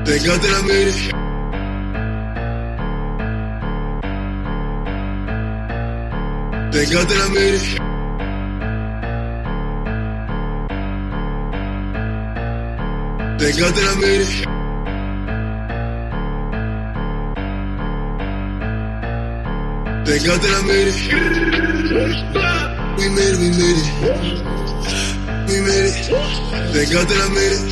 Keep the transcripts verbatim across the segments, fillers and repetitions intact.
Thank God that I made it. Thank God that I made it. Thank God that I made it. Thank God that I made it. We made it, we made it. We made it. Thank God that I made it.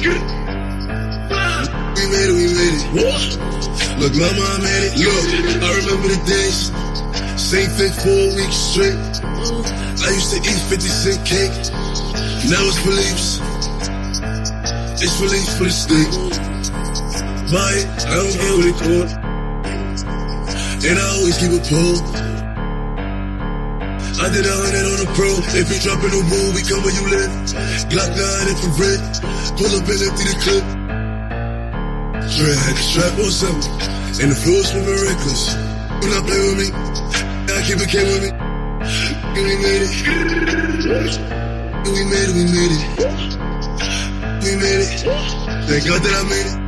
We made it, we made it. Look, mama, I made it. Look, I remember the days. Same fit for a week straight. I used to eat fifty cent cake. Now it's beliefs. It's beliefs for the state. Buy it, I don't get what it cost. And I always keep a pole. I did a hundred on the pro. If you drop in the wall, we come where you live. Glock nine infrared. Pull up and empty the clip. Dre had the strap on something. And the floor's moving reckless. Do not play with me. I keep it came with me. And we made it. And we made it, we made it. We made it. Thank God that I made it.